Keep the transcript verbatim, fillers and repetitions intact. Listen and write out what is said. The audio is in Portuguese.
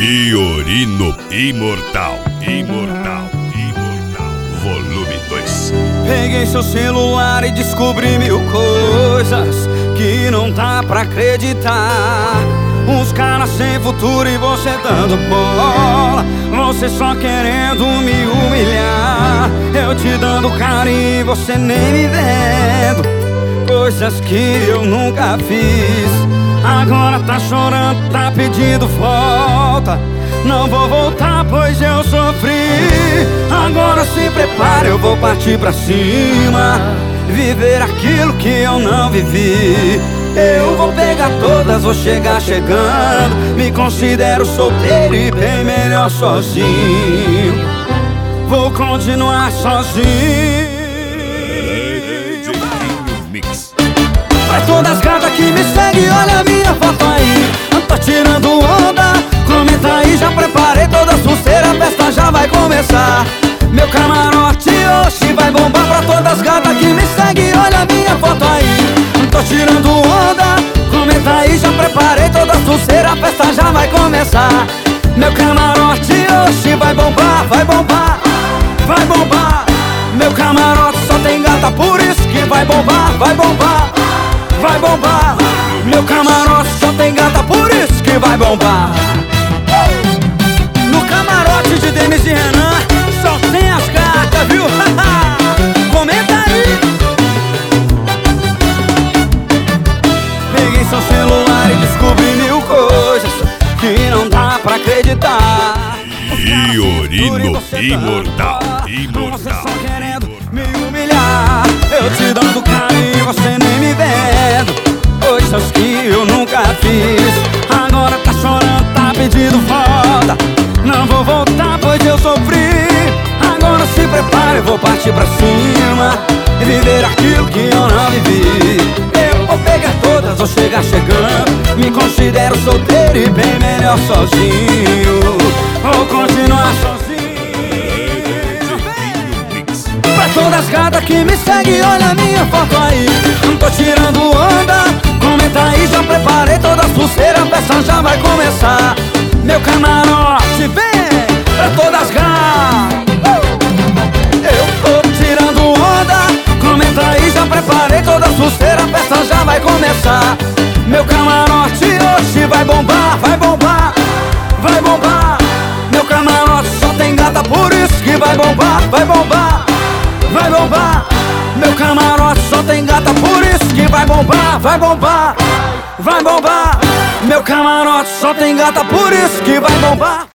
Fiorino Imortal, Imortal, Imortal, volume dois. Peguei seu celular e descobri mil coisas que não dá pra acreditar. Uns caras sem futuro e você dando bola, você só querendo me humilhar. Eu te dando carinho e você nem me vendo, coisas que eu nunca fiz. Agora tá chorando, tá pedindo volta. Não vou voltar pois eu sofri. Agora se prepara, eu vou partir pra cima, viver aquilo que eu não vivi. Eu vou pegar todas, vou chegar chegando. Me considero solteiro e bem melhor sozinho. Vou continuar sozinho. Pra todas as gatas que me seguem, olha a minha foto aí. Eu tô tirando onda, comenta aí, já preparei todas as pulseiras, a festa já vai começar. Meu camarote hoje vai bombar. Pra todas as gatas que me seguem, olha a minha foto aí. Eu tô tirando onda, comenta aí, já preparei todas as pulseiras, a festa já vai começar. Meu camarote hoje vai bombar, vai bombar, vai bombar. Meu camarote só tem gata, por isso que vai bombar, vai bombar, vai bombar. Meu camarote só tem gata, por isso que vai bombar. No camarote de Denis e Renan só tem as gatas, viu? Comenta aí. Peguei seu celular e descobri mil coisas que não dá pra acreditar. Fiorino Imortal, Imortal. Você só querendo me humilhar. Eu te dando carinho, você nem me vendo, coisas que eu nunca fiz. Agora tá chorando, tá pedindo volta. Não vou voltar pois eu sofri. Agora se prepara, eu vou partir pra cima e viver aquilo que eu não vivi. Eu vou pegar todas, vou chegar chegando. Me considero solteiro e bem melhor sozinho. Vou continuar sozinho. Pra todas as gatas que me seguem, olha a minha foto aí. Não tô tirando onda, comenta aí, já preparei todas as pulseiras, a festa já vai começar. Meu camarote vem pra todas as gatas. Eu tô tirando onda, comenta aí, já preparei todas as pulseiras, a festa já vai começar. Meu camarote hoje vai bombar, vai bombar, vai bombar. Meu camarote só tem gata, por isso que vai bombar, vai bombar, vai bombar. Meu camarote só tem gata, por isso que vai bombar, vai bombar, vai bombar. Meu camarote só tem gata, por isso que vai bombar.